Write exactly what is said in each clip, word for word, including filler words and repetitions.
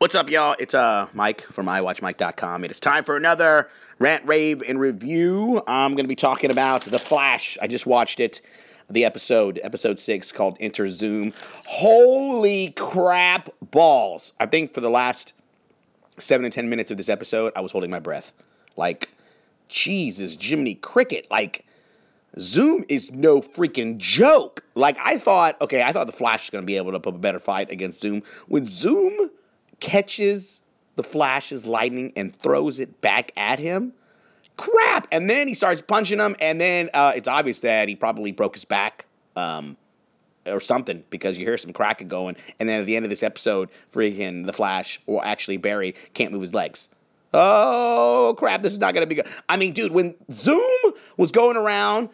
What's up, y'all? It's uh Mike from i watch mike dot com. It is time for another rant, rave, and review. I'm going to be talking about The Flash. I just watched it, the episode, episode six, called Enter Zoom. Holy crap balls. I think for the last seven to ten minutes of this episode, I was holding my breath. Like, Jesus, Jiminy Cricket. Like, Zoom is no freaking joke. Like, I thought, okay, I thought The Flash was going to be able to put a better fight against Zoom. When Zoom catches the Flash's lightning and throws it back at him, crap. And then he starts punching him, and then uh, it's obvious that he probably broke his back um, or something, because you hear some cracking going, and then at the end of this episode, freaking the Flash, or actually Barry, can't move his legs. Oh, crap, this is not going to be good. I mean, dude, when Zoom was going around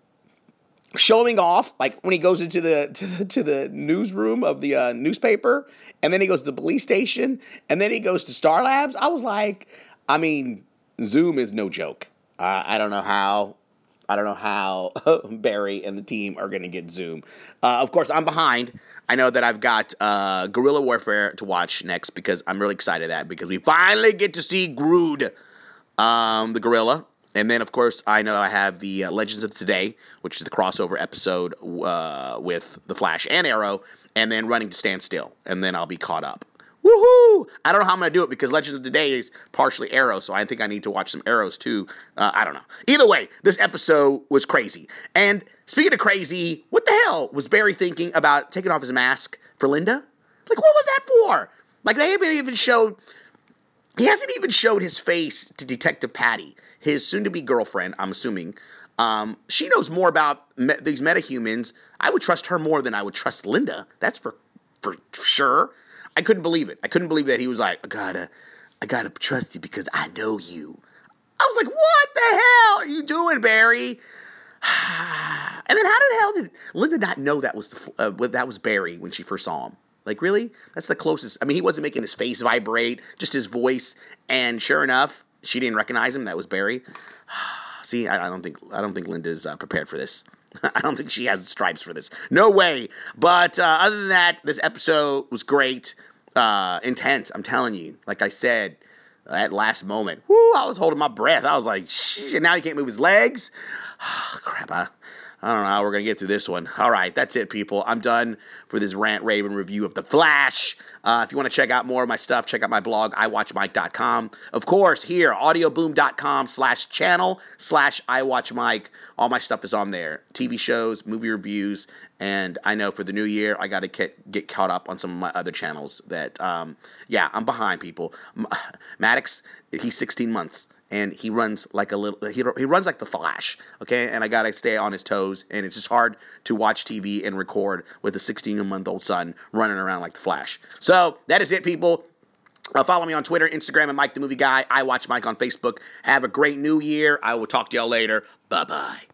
showing off, like when he goes into the to the, to the newsroom of the uh, newspaper, and then he goes to the police station, and then he goes to Star Labs, I was like, I mean, Zoom is no joke. Uh, I don't know how, I don't know how Barry and the team are going to get Zoom. Uh, of course, I'm behind. I know that I've got uh, Guerrilla Warfare to watch next, because I'm really excited at that, because we finally get to see Grood, um, the gorilla. And then, of course, I know I have the uh, Legends of Today, which is the crossover episode uh, with The Flash and Arrow, and then Running to Stand Still, and then I'll be caught up. Woohoo! I don't know how I'm going to do it, because Legends of Today is partially Arrow, so I think I need to watch some Arrows too. Uh, I don't know. Either way, this episode was crazy. And speaking of crazy, what the hell was Barry thinking about taking off his mask for Linda? Like, what was that for? Like, they haven't even showed... He hasn't even showed his face to Detective Patty, his soon-to-be girlfriend, I'm assuming. Um, she knows more about me- these metahumans. I would trust her more than I would trust Linda. That's for for sure. I couldn't believe it. I couldn't believe that he was like, I gotta, I gotta trust you because I know you. I was like, what the hell are you doing, Barry? And then how the hell did Linda not know that was the, uh, that was Barry when she first saw him? Like, really? That's the closest. I mean, he wasn't making his face vibrate, just his voice. And sure enough, she didn't recognize him. That was Barry. See, I, I don't think I don't think Linda's uh, prepared for this. I don't think she has the stripes for this. No way. But uh, other than that, this episode was great, uh, intense. I'm telling you. Like I said, at last moment, whoo, I was holding my breath. I was like, shh, and now he can't move his legs. Oh, crap, I, I don't know how we're going to get through this one. All right, that's it, people. I'm done for this rant, rave, and review of The Flash. Uh, if you want to check out more of my stuff, check out my blog, i watch mike dot com. Of course, here, audioboom.com slash channel slash iwatchmike. All my stuff is on there. T V shows, movie reviews, and I know for the new year, I got to get, get caught up on some of my other channels that, um, yeah, I'm behind, people. Maddox, he's sixteen months. And he runs like a little, he, he runs like the Flash, okay? And I got to stay on his toes. And it's just hard to watch T V and record with a sixteen-month-old son running around like the Flash. So that is it, people. Uh, follow me on Twitter, Instagram, and Mike the Movie Guy. I Watch Mike on Facebook. Have a great new year. I will talk to y'all later. Bye-bye.